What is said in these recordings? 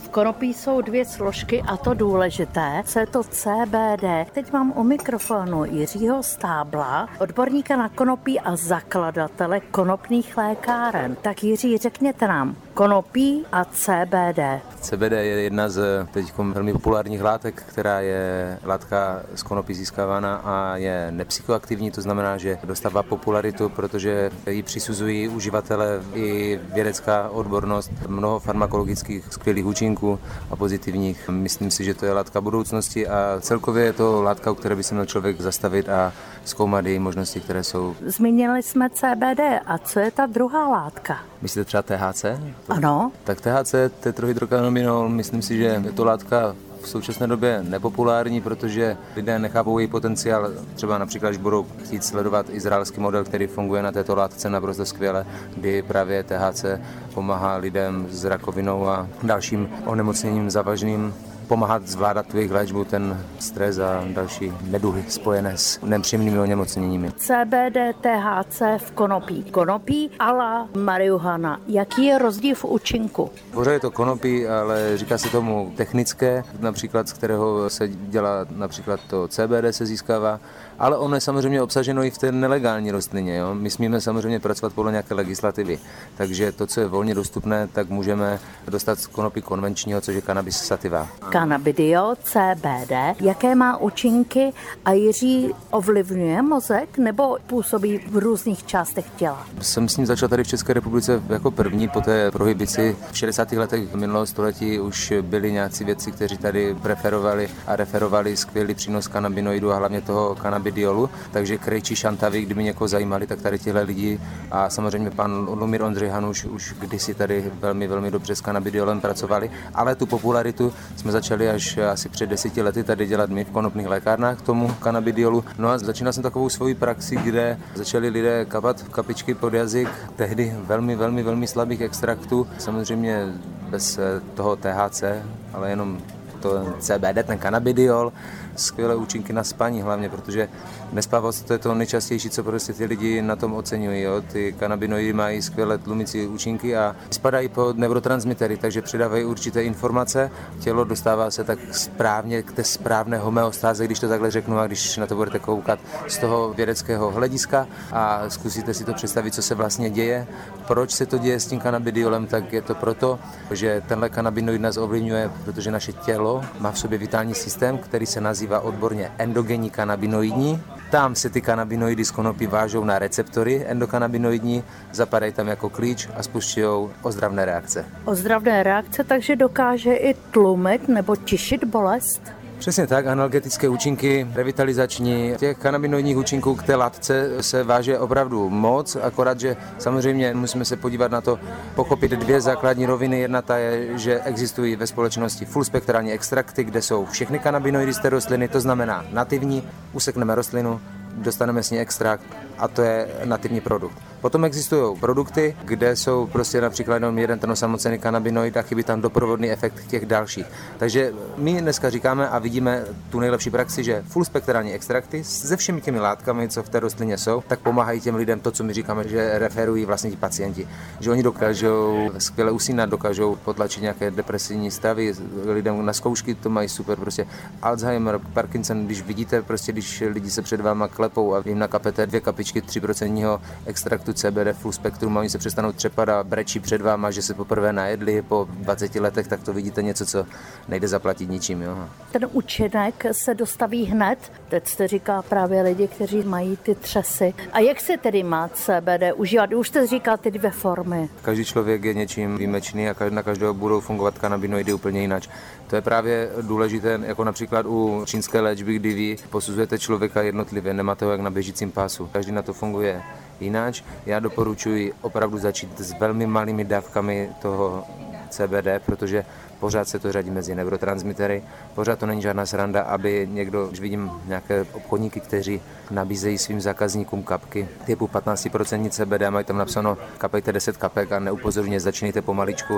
V konopí jsou dvě složky a to důležité, co je to CBD. Teď mám u mikrofonu Jiřího Stábla, odborníka na konopí a zakladatele konopných lékáren. Tak Jiří, řekněte nám, konopí a CBD. CBD je jedna z teď velmi populárních látek, která je látka z konopí získávána a je nepsychoaktivní, to znamená, že dostává popularitu, protože ji přisuzují uživatelé i vědecká odbornost, mnoho farmakologických skvělých účinků a pozitivních. Myslím si, že to je látka budoucnosti a celkově je to látka, u které by se měl člověk zastavit a zkoumat její možnosti, které jsou. Zmínili jsme CBD a co je ta druhá látka? Myslíte třeba THC? Ano. Tak THC, tetrohydrokanabinol, myslím si, že je to látka v současné době nepopulární, protože lidé nechápou její potenciál. Třeba například, když budou chtít sledovat izraelský model, který funguje na této látce naprosto skvěle, kdy právě THC pomáhá lidem s rakovinou a dalším onemocněním závažným, pomáhat zvládat tu jejich léčbu, ten stres a další neduhy spojené s nepříjemnými onemocněními. CBD, THC v konopí. Konopí a la marihuana. Jaký je rozdíl v účinku? Pořád je to konopí, ale říká se tomu technické, například z kterého se dělá například to CBD se získává, ale ono je samozřejmě obsaženo i v té nelegální rostlině. Jo? My smíme samozřejmě pracovat podle nějaké legislativy, takže to, co je volně dostupné, tak můžeme dostat z konopí konvenčního, což je cannabis sativa. Cannabidiol, CBD, jaké má účinky a Jiří ovlivňuje mozek nebo působí v různých částech těla? Jsem s ním začal tady v České republice jako první po té prohibici. V 60. letech minulého století už byli nějací vědci, kteří tady preferovali a referovali skvělý přínos kanabinoidu a hlavně toho cannabidiolu. Takže Krejčí, Šantavi, kdyby někoho zajímali, tak tady tihle lidi a samozřejmě pan Lumír Ondřej Hanuš už kdysi tady velmi, velmi dobře s cannabidiolem pracovali, ale tu popularitu jsme začali až asi před 10 lety tady dělat my v konopných lékárnách k tomu cannabidiolu. No a začínal jsem takovou svoji praxi, kde začali lidé kapat kapičky pod jazyk, tehdy velmi, velmi, velmi slabých extraktů, samozřejmě bez toho THC, ale jenom to CBD, ten cannabidiol, skvělé účinky na spaní hlavně, protože nespávost to je to nejčastější, co prostě ty lidi na tom oceňují. Jo? Ty kanabinoidy mají skvělé tlumicí účinky a spadají pod neurotransmitery, takže předávají určité informace. Tělo dostává se tak správně k té správné homeostáze, když to takhle řeknu, a když na to budete koukat z toho vědeckého hlediska a zkusíte si to představit, co se vlastně děje. Proč se to děje s tím cannabidiolem, tak je to proto, že tenhle kanabinoid nás ovlivňuje, protože naše tělo má v sobě vitální systém, který se nazývá odborně endogenní kanabinoidní. Tam se ty kanabinoidy z konopí vážou na receptory endokannabinoidní, zapadají tam jako klíč a spušťují ozdravné reakce. Ozdravné reakce, takže dokáže i tlumit nebo tišit bolest? Přesně tak, analgetické účinky, revitalizační. Těch kanabinoidních účinků k té látce se váže opravdu moc, akorát, že samozřejmě musíme se podívat na to, pochopit dvě základní roviny. Jedna ta je, že existují ve společnosti fullspektrální extrakty, kde jsou všechny kanabinoidy z té rostliny, to znamená nativní, usekneme rostlinu, dostaneme s ní extrakt a to je nativní produkt. Potom existují produkty, kde jsou prostě například jenom jeden ten osamocený kanabinoid a chybí tam doprovodný efekt těch dalších. Takže my dneska říkáme a vidíme tu nejlepší praxi, že fullspektrální extrakty se všemi těmi látkami, co v té rostlině jsou, tak pomáhají těm lidem to, co my říkáme, že referují vlastně ti pacienti. Že oni dokážou skvěle usínat, dokážou potlačit nějaké depresivní stavy, lidem na zkoušky to mají super, prostě Alzheimer, Parkinson, když vidíte, prostě když lidi se před váma klepou a jim nakapete 2 kapičky 3% extraktu CBD full spektrum a oni se přestanou třepat a brečí před váma, že se poprvé najedli po 20 letech, tak to vidíte něco, co nejde zaplatit ničím. Jo. Ten účinek se dostaví hned. Teď jste říkal právě lidi, kteří mají ty třesy. A jak se tedy má CBD užívat? Už jste říkal ty dvě formy. Každý člověk je něčím výjimečný a na každého budou fungovat kanabinoidy úplně jinak. To je právě důležité, jako například u čínské léčby, kdy vy posuzujete člověka jednotlivě, nemáte ho jak na běžícím pásu. Každý na to funguje jinak. Já doporučuji opravdu začít s velmi malými dávkami toho CBD, protože pořád se to řadí mezi neurotransmitery, pořád to není žádná sranda, aby někdo, když vidím nějaké obchodníky, kteří nabízejí svým zákazníkům kapky typu 15% CBD a mají tam napsáno kapejte 10 kapek a neupozorně začínejte pomaličku.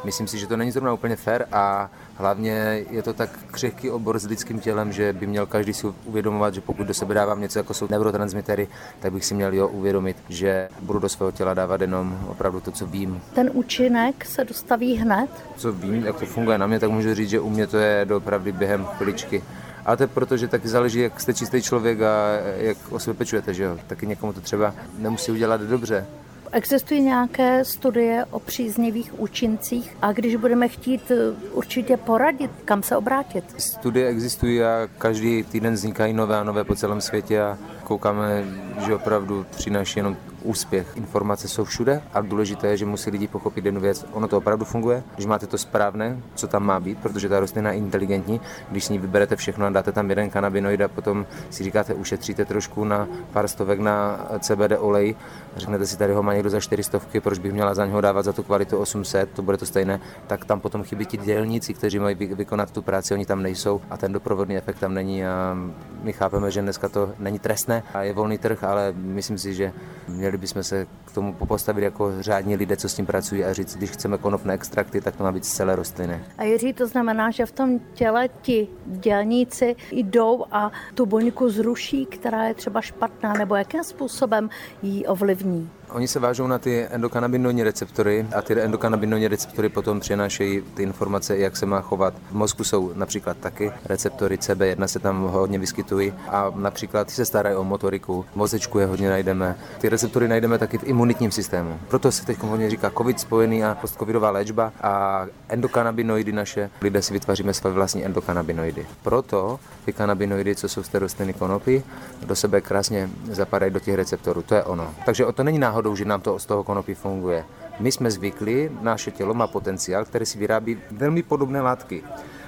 Myslím si, že to není zrovna úplně fair a hlavně je to tak křehký obor s lidským tělem, že by měl každý si uvědomovat, že pokud do sebe dávám něco, jako jsou neurotransmitery, tak bych si měl uvědomit, že budu do svého těla dávat jenom opravdu to, co vím. Ten účinek se dostaví hned? Co vím, jak to funguje na mě, tak můžu říct, že u mě to je doopravdy během chviličky. Ale to je proto, že taky záleží, jak jste čistý člověk a jak o sebe pečujete, že jo. Taky někomu to třeba nemusí udělat dobře. Existují nějaké studie o příznivých účincích a když budeme chtít určitě poradit, kam se obrátit? Studie existují a každý týden vznikají nové a nové po celém světě a koukáme, že opravdu přináší jenom úspěch. Informace jsou všude a důležité je, že musí lidi pochopit jednu věc. Ono to opravdu funguje, když máte to správné, co tam má být, protože ta rostlina je inteligentní. Když s ní vyberete všechno a dáte tam jeden kanabinoid a potom si říkáte, ušetříte trošku na pár stovek na CBD olej, řeknete si, tady ho má někdo za 400, proč bych měla za něho dávat za tu kvalitu 800, to bude to stejné, tak tam potom chybí ti dělníci, kteří mají vykonat tu práci, oni tam nejsou a ten doprovodný efekt tam není a my chápeme, že dneska to není trestné a je volný trh, ale myslím si, že měli bychom se k tomu postavit jako řádní lidé, co s tím pracují a říct, když chceme konopné extrakty, tak to má být z celé rostliny. A Jiří, to znamená, že v tom těle ti dělníci jdou a tu buňku zruší, která je třeba špatná, nebo jakým způsobem ji ovlivní? Oni se vážou na ty endokannabinoidní receptory a ty endokannabinoidní receptory potom přenášejí ty informace, jak se má chovat. V mozku jsou například taky receptory CB1 se tam hodně vyskytují a například se starají o motoriku, v mozečku je hodně najdeme. Ty receptory najdeme taky v imunitním systému. Proto se teď hodně říká COVID spojený a postcovidová léčba a endokannabinoidy naše, lidé si vytváříme své vlastní endokannabinoidy. Proto ty kannabinoidy, co jsou z té rostliny konopí, do sebe krásně zapadají do těch receptorů. To je ono. Takže to není náhodou, že nám to z toho konopí funguje. My jsme zvyklí, naše tělo má potenciál, který si vyrábí velmi podobné látky.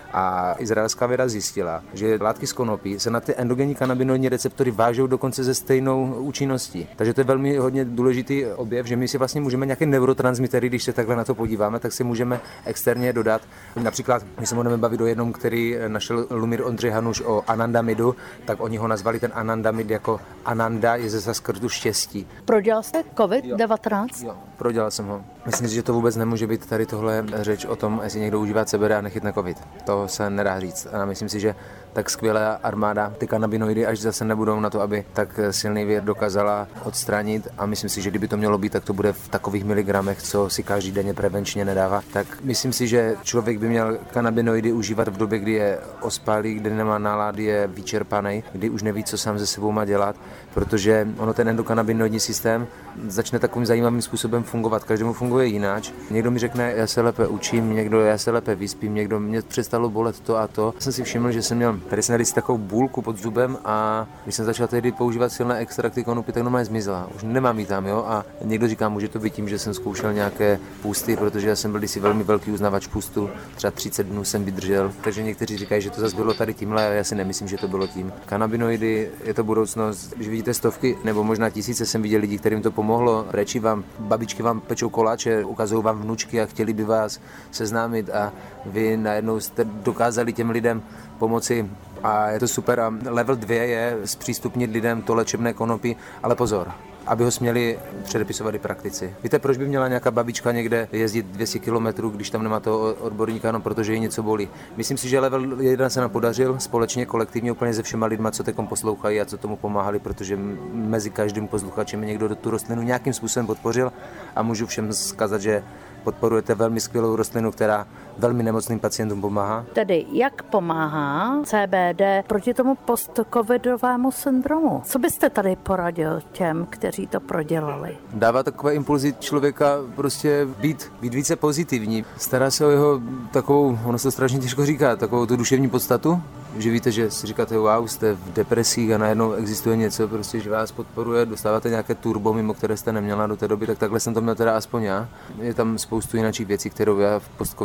A izraelská věda zjistila, že látky z konopí se na ty endogenní kanabinoidní receptory vážou dokonce se stejnou účinností. Takže to je velmi hodně důležitý objev, že my si vlastně můžeme nějaké neurotransmitery, když se takhle na to podíváme, tak si můžeme externě dodat. Například, my se budeme bavit o jednom, který našel Lumír Ondřej Hanuš o anandamidu, tak oni ho nazvali ten anandamid jako Ananda je ze skrtu štěstí. Prodělal jste COVID-19? Jo, prodělal jsem ho. Myslím si, že to vůbec nemůže být tady tohle řeč o tom, jestli někdo užívá CBD a nechytne COVID. To se nedá říct. A myslím si, že tak skvělá armáda ty kanabinoidy až zase nebudou na to, aby tak silný vir dokázala odstranit. A myslím si, že kdyby to mělo být, tak to bude v takových miligramech, co si každý denně prevenčně nedává. Tak myslím si, že člověk by měl kanabinoidy užívat v době, kdy je ospalý, kdy nemá nálady, je vyčerpaný, kdy už neví, co sám se sebou má dělat, protože ono ten endokannabinoidní systém začne takovým zajímavým způsobem fungovat. Každému funguje jináč. Někdo mi řekne, já se lépe učím, někdo já se lépe vyspím, někdo mě přestalo bolet to a to. Já jsem si všiml, že jsem měl tady jsem takovou bůlku pod zubem a když jsem začal tehdy používat silné extrakty konopí, tak normálně zmizela. Už nemám jí tam, jo? A někdo říká, může to být tím, že jsem zkoušel nějaké pusty, protože já jsem byl si velmi velký uznavač pustu, třeba 30 dnů jsem vydržel. Takže někteří říkají, že to zase bylo tady tímhle, a já si nemyslím, že to bylo tím. Kanabinoidy je to budoucnost. Když vidíte stovky nebo možná tisíce, jsem viděl lidí, kterým to pomohlo. Réčí vám, babičky vám pečou koláče, ukazují vám vnučky a chtěli by vás seznámit a vy najednou jste dokázali těm lidem pomoci a je to super. A level 2 je zpřístupnit lidem to léčebné konopí, ale pozor, aby ho směli předepisovat i praktici. Víte, proč by měla nějaká babička někde jezdit 200 km, když tam nemá toho odborníka, no protože jí něco bolí. Myslím si, že level 1 se nám podařil společně, kolektivně, úplně se všema lidma, co teďkom poslouchají a co tomu pomáhali, protože mezi každým posluchačem někdo tu rostlinu nějakým způsobem podpořil a můžu všem vzkazat, že podporujete velmi skvělou rostlinu, která velmi nemocným pacientům pomáhá. Tedy jak pomáhá CBD proti tomu postcovidovému syndromu? Co byste tady poradil těm, kteří to prodělali? Dává takové impulzy člověka prostě být více pozitivní. Stará se o jeho takovou, ono se to strašně těžko říká, takovou tu duševní podstatu, že víte, že si říkáte, wow, jste v depresích a najednou existuje něco, prostě, že vás podporuje, dostáváte nějaké turbo, mimo které jste neměla do té doby, tak takhle jsem to měl teda aspoň já. Je tam spoustu jiných věcí, které já v postcovidové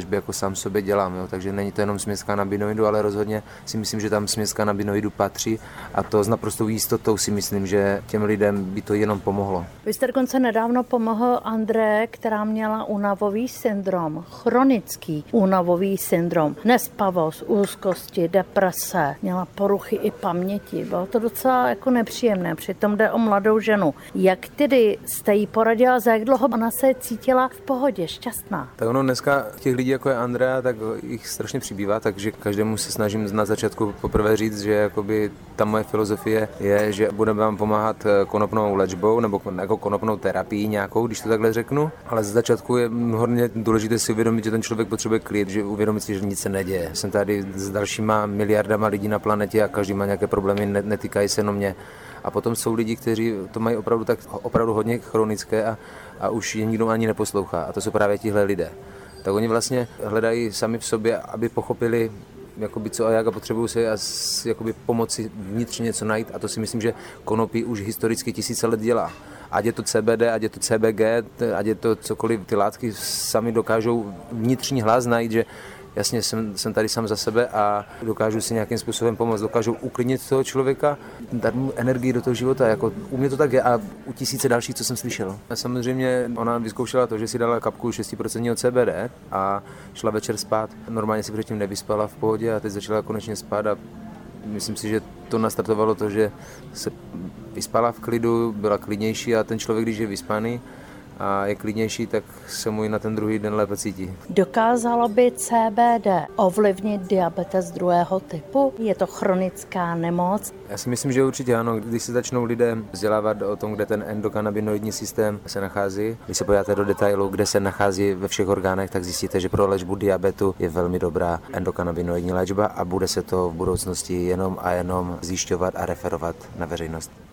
léčby jako sám sobě dělám, jo? Takže není to jenom směs kanabinoidu, ale rozhodně si myslím, že tam směs kanabinoidu patří a to s naprostou jistotou si myslím, že těm lidem by to jenom pomohlo. Vy jste dokonce nedávno pomohl André, která měla únavový syndrom, chronický únavový syndrom, nespavost, úzkosti, deprese, měla poruchy i paměti. Bylo to docela jako nepříjemné, přitom jde o mladou ženu. Jak tedy jste jí poradila, za jak dlouho ona se cítila v pohodě, šťastná? Tak ono dneska těch lidí jako je Andrea, tak jich strašně přibývá, takže každému se snažím na začátku poprvé říct, že jakoby ta moje filozofie je, že budeme vám pomáhat konopnou léčbou nebo jako konopnou terapii nějakou, když to takhle řeknu, ale z začátku je hodně důležité si uvědomit, že ten člověk potřebuje klid, že uvědomit si, že nic se neděje. Jsem tady s dalšíma miliardama lidí na planetě a každý má nějaké problémy, netýkají se jenom mě. A potom jsou lidi, kteří to mají opravdu hodně chronické a už je nikdo ani neposlouchá. A to jsou právě tihle lidé. Tak oni vlastně hledají sami v sobě, aby pochopili, jakoby co a jak a potřebují se jakoby pomoci vnitřně něco najít. A to si myslím, že konopí už historicky tisíce let dělá. Ať je to CBD, ať je to CBG, ať je to cokoliv, ty látky sami dokážou vnitřní hlas najít, že jasně jsem tady sám za sebe a dokážu si nějakým způsobem pomoct, dokážu uklidnit toho člověka, dát mu energii do toho života, jako u mě to tak je a u tisíce dalších, co jsem slyšel. A samozřejmě ona vyzkoušela to, že si dala kapku 6% CBD a šla večer spát. Normálně si předtím nevyspala v pohodě a teď začala konečně spát a myslím si, že to nastartovalo to, že se vyspala v klidu, byla klidnější a ten člověk, když je vyspaný a je klidnější, tak se mu i na ten druhý den lépe cítí. Dokázalo by CBD ovlivnit diabetes druhého typu? Je to chronická nemoc? Já si myslím, že určitě ano. Když se začnou lidé vzdělávat o tom, kde ten endokannabinoidní systém se nachází, když se podíváte do detailu, kde se nachází ve všech orgánech, tak zjistíte, že pro léčbu diabetu je velmi dobrá endokannabinoidní léčba a bude se to v budoucnosti jenom a jenom zjišťovat a referovat na veřejnost.